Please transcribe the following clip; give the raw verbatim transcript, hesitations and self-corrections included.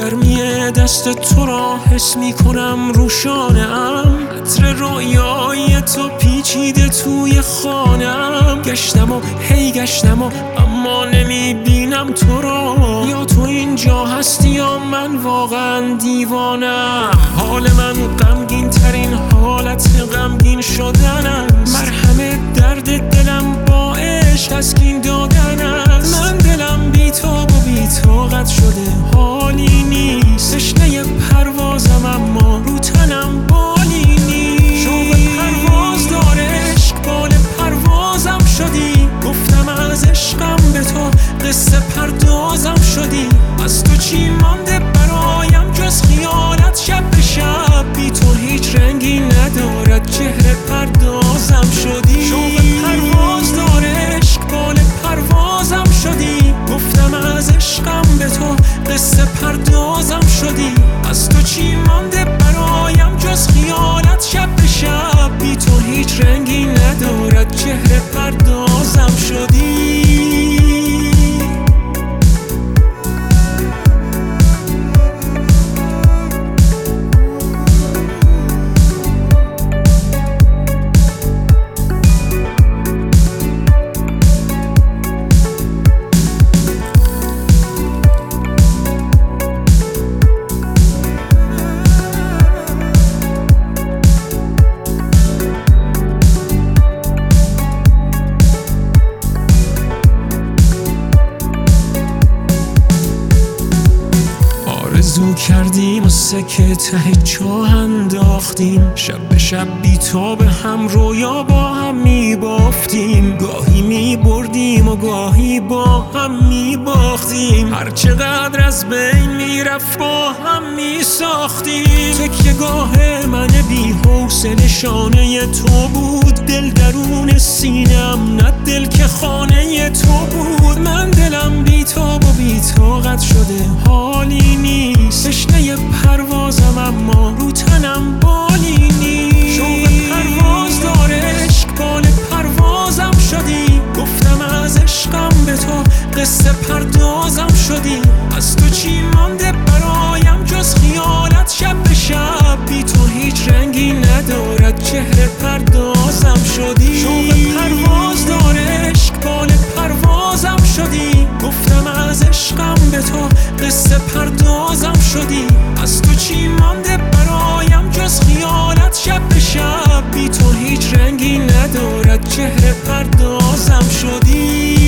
گرمی دست تو را حس می کنم رو شانه‌ام، عطر رویای تو پیچیده توی خانه‌ام. گشتم و هی گشتم و اما نمی بینم تو را، یا تو اینجا هستی یا من واقعا دیوانم. حال من غمگین ترین حالت غمگین شدن است، مرهم درد دلم با عشق تسکین دادن است. من دلم بی‌تاب و بی‌طاقت شده، حالی نیست، تشنه پروازم اما رو تنم بالی نیست. شوق پرواز داره عشق، بال پروازم شدی، گفتم از عشقم به تو قصه پردازم شدی. از تو چی مانده برایم جز خیالت، شب به شب بی تو هیچ رنگی ندارد، چهره پردازم شدی. شوق پرواز داره عشق، بال پروازم شدی، گفتم از عشقم به تو قصه پردازم شدی. از تو چی مانده برایم جز خیالت، شب به شب بی تو هیچ رنگی ندارد، چهره پردازم شدی. آرزو کردیم و سکه ته چاه انداختیم، شب به شب بی تو به هم رویا با هم می بافتیم. گاهی می بردیم و گاهی با هم می باختیم، هر چقدر از بین می رفت با هم می ساختیم. تکیه گاه من بی حوصله شانه تو بود، دل درون سینم نه دل که خانه تو بود. من دلم بی تاب و بی طاقت شده، حالی نیست، تشنه پروازم اما رو تنم بالی نیست. شوق پرواز داره عشق، بال پروازم شدی، گفتم از عشقم به تو قصه پردازم شدی. از تو چی مانده برایم جز خیالت، شب به شب بی تو هیچ رنگی ندارد، چهره پردازم شدی. شوق پرواز داره عشق، بال پروازم شدی، گفتم از عشقم به تو قصه پردازم شدی. از تو چی مانده برایم جز خیالت، شب به شب بی تو هیچ رنگی ندارد، چهره پردازم شدی.